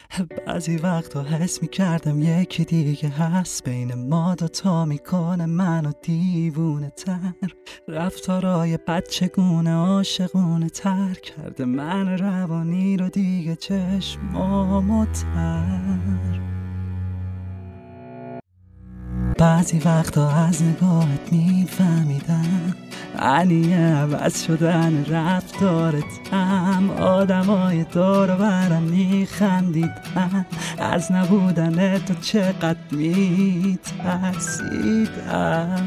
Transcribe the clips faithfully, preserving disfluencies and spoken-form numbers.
بعضی وقتا حس میکردم یکی دیگه هست بین ما دوتا، میکنه منو دیوونه تر. رفتارای بچگونه عاشقونه تر کرده من روانی رو دیگه چشمامو تر. بعضی وقتا از نگاهت میفهمیدم معنی عوض شدن رفتارتم. آدمای دور و برم میخندیدن از نبودن تو چقدر میترسیدم.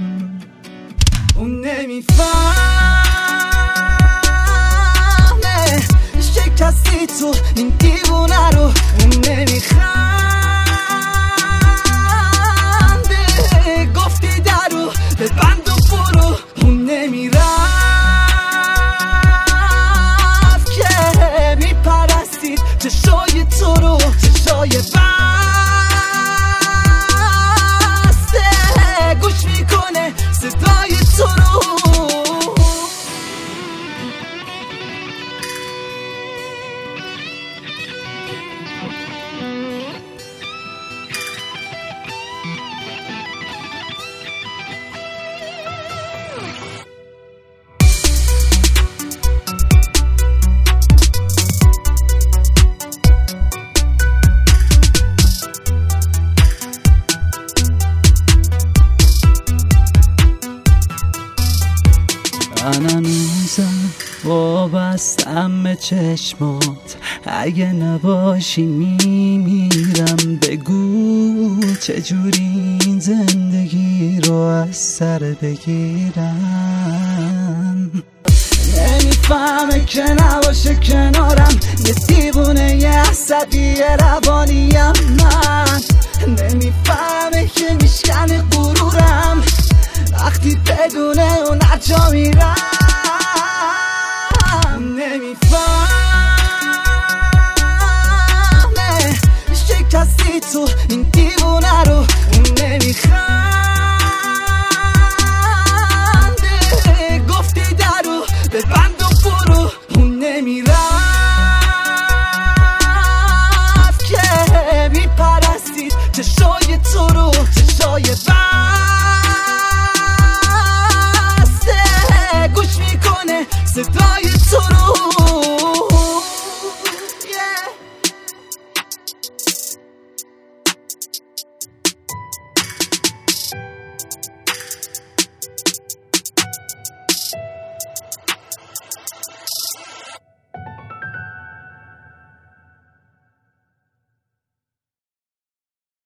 اون نمیفهمه شکستی تو این دیوونه رو، اون نمیخنده گفتی درو به بند و برو، اون نمیرفت که میپرستید چشای تو رو، چشای بسته گوش میکنه صدای تو رو. من هنوزم وابستم به چشمات، اگه نباشی میمیرم. بگو چجوری این زندگی رو از سر بگیرم. نمیفهمه که نباشه کنارم، یه دیوونه یه عصبی روانیم. من نمیفهمه که میشکنه غرورم وقتی بدون اون عجا میرم. نمیفهمه شکستی تو این دیوونه رو، اون نمیخنده گفتی درو به بند و برو، اون نمیرفت که میپرستید چشای تو رو، چشای بند صدا